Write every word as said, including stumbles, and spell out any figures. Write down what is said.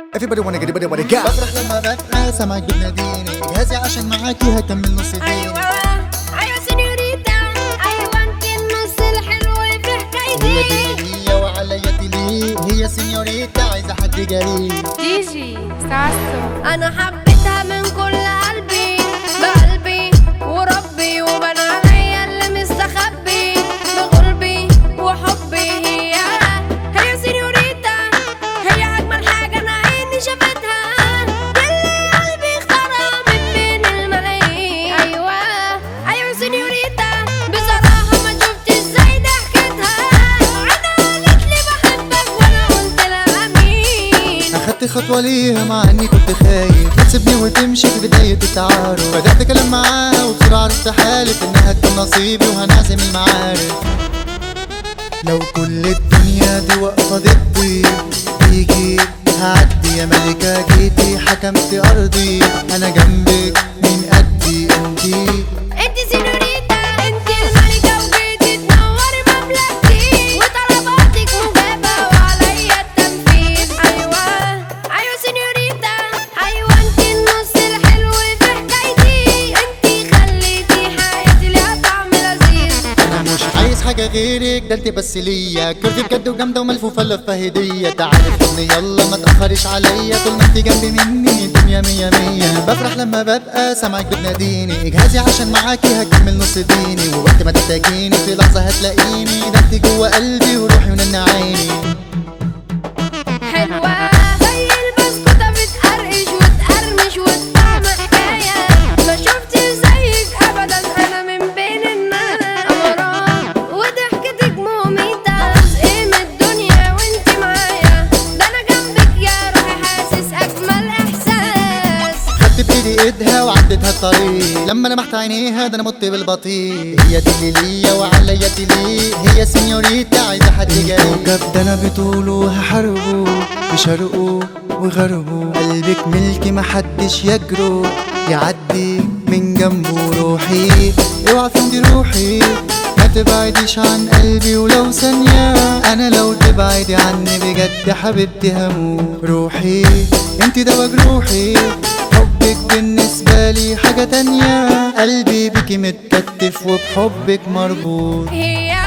Everybody wanna get it, everybody got. بفرح لما ببقى سامعك بتناديني، جاهزة عشان معاكي هكمل نص ديني. ايوه ايوه سينيوريتا، ايوه انت النص الحلو في حكايتي. هي دي هي وعليا تلي، هي سينيوريتا عايزة حد جريء. جيجي ساسو انا حبيتها من كل قلبي بقلبي وربي، وبنى عليا اللي مستخبي بقلبي وحبي. هي هي سينيوريتا، هي اجمل حاجه انا عيني شافتها، اللي قلبي اختارها من بين الملايين. ايوه ايوه سينيوريتا، بصراحه ما شفت ازاي ضحكتها، انا قالت لي بحبك وانا قلت لها امين. أخدت خطوة ليها مع إني كنت خايف تسيبني وتمشي في بداية التعارف، بدأت أتكلم معاها وبسرعة عرفت حالف إنها تكون نصيبي وهنعزم المعارف. لو كل الدنيا دي واقفة ضدي تيجي هعدي يا ملكة، جيتي حكمتي أرضي، أنا جنبك من قدي انتي. انتي سينوريتا، انتي الملكة وجيتي تنوري مملكتي، وطلباتك مجابة وعليا التنفيذ. ايوه ايوه سينوريتا، ايوه انتي النص الحلو في حكايتي، انتي خليتي حياتي ليها طعم لذيذ. أنا مش عايز حاجة غيرك، ده انتي بس ليا، كرتي بجد وجامدة وملفوفة لفة هدية. تعالي خدني يلا ما تأخريش عليا، طول ما انتي جنبي مني الدنيا مية مية. بفرح لما ببقى سامعك بتناديني، اجهزي عشان معاكي هكمل نص ديني، ووقت ما تحتاجيني في لحظة هتلاقيني، ده انتي جوا قلبي وروحي ونن عيني. حلوة زي البسكوتة بتقرقش وتقرمش والطعم حكاية، ما شفت زيك أبدا أنا من بين الناس. أمراء وضحكتك مميتة، جزء من الدنيا وانت معايا، ده أنا جنبك يا روحي حاسس أجمل إحساس. خدت بايدي ايدها وعديتها الطريق، لما لمحت عينيها ده انا مت بالبطيء. هي دي اللي ليا وعليا تلي، هي سينيوريتا عايزة حد جريء. الكوكب ده انا بطوله هحاربه بشرقه وغربه، قلبك ملكي محدش يجرؤ يعدي من جنبه. روحي اوعى تفندي روحي، ما تبعديش عن قلبي ولو ثانية، انا لو تبعدي عني بجد حبيبتي هموت. روحي انتي دوا جروحي، حبك بالنسبة لي حاجة تانية، قلبي بيكي متكتف وبحبك مربوط. هي